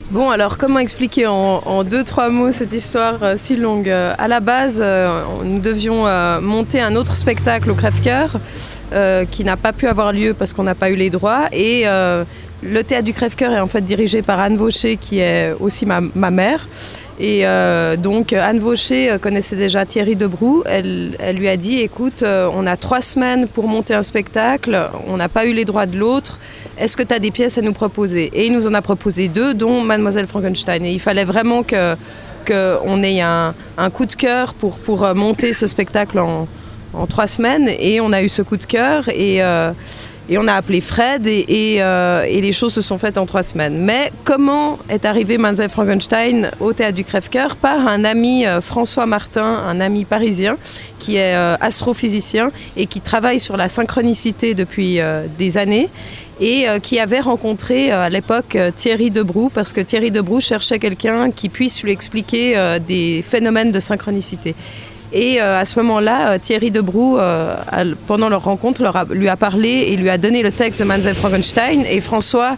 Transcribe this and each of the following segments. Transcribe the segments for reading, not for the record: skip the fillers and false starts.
Bon, alors comment expliquer en 2-3 mots cette histoire si longue? À la base, nous devions monter un autre spectacle au Crève-Cœur qui n'a pas pu avoir lieu parce qu'on n'a pas eu les droits. Et le théâtre du Crève-Cœur est en fait dirigé par Anne Vaucher, qui est aussi ma mère. Et donc Anne Vaucher connaissait déjà Thierry Debroux. Elle lui a dit, écoute, on a 3 semaines pour monter un spectacle, on n'a pas eu les droits de l'autre, est-ce que tu as des pièces à nous proposer? Et il nous en a proposé 2, dont Mademoiselle Frankenstein. Et il fallait vraiment qu'on ait un coup de cœur pour monter ce spectacle en 3 semaines. Et on a eu ce coup de cœur et on a appelé Fred et les choses se sont faites en 3 semaines. Mais comment est arrivé Mademoiselle Frankenstein au théâtre du Crève-Cœur? Par un ami, François Martin, un ami parisien qui est astrophysicien et qui travaille sur la synchronicité depuis des années et qui avait rencontré à l'époque Thierry Debroux, parce que Thierry Debroux cherchait quelqu'un qui puisse lui expliquer des phénomènes de synchronicité. Et à ce moment-là, Thierry Debroux, pendant leur rencontre, lui a parlé et lui a donné le texte de Mademoiselle Frankenstein. Et François,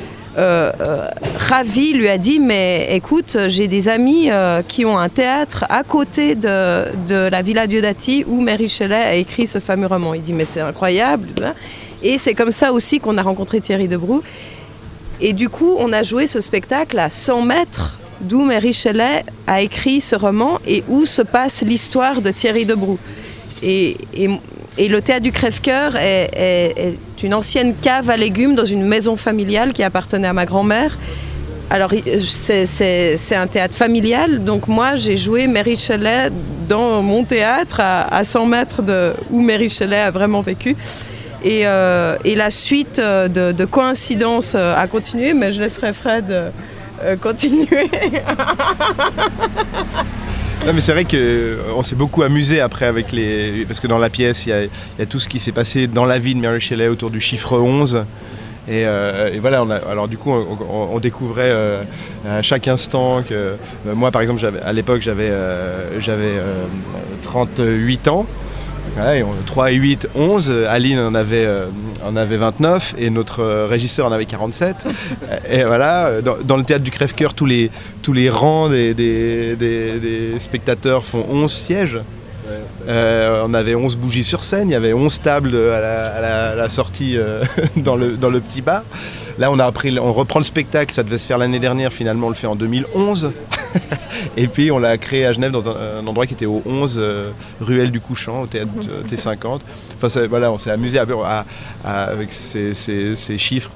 ravi, lui a dit, mais écoute, j'ai des amis qui ont un théâtre à côté de la Villa Diodati où Mary Shelley a écrit ce fameux roman. Il dit, mais c'est incroyable. Et c'est comme ça aussi qu'on a rencontré Thierry Debroux. Et du coup, on a joué ce spectacle à 100 mètres d'où Mary Shelley a écrit ce roman et où se passe l'histoire de Thierry Debroux. Et le théâtre du Crève-Cœur est une ancienne cave à légumes dans une maison familiale qui appartenait à ma grand-mère. Alors c'est un théâtre familial, donc moi j'ai joué Mary Shelley dans mon théâtre à 100 mètres de où Mary Shelley a vraiment vécu. Et la suite de coïncidences a continué, mais je laisserai Fred continuer. Non, mais c'est vrai qu'on s'est beaucoup amusé après parce que dans la pièce il y a tout ce qui s'est passé dans la vie de Mary Shelley autour du chiffre 11 et voilà, alors du coup on découvrait à chaque instant que moi par exemple à l'époque j'avais 38 ans. Voilà, et 3 et 8, 11, Aline en avait 29 et notre régisseur en avait 47. Et voilà, dans le théâtre du Crève-Cœur, tous les rangs des spectateurs font 11 sièges. On avait 11 bougies sur scène, il y avait 11 tables à la sortie dans le petit bar. Là on reprend le spectacle, ça devait se faire l'année dernière, finalement on le fait en 2011. Et puis on l'a créé à Genève dans un endroit qui était au 11 Ruelle du Couchant, au théâtre T50. Enfin voilà, on s'est amusé avec ces chiffres.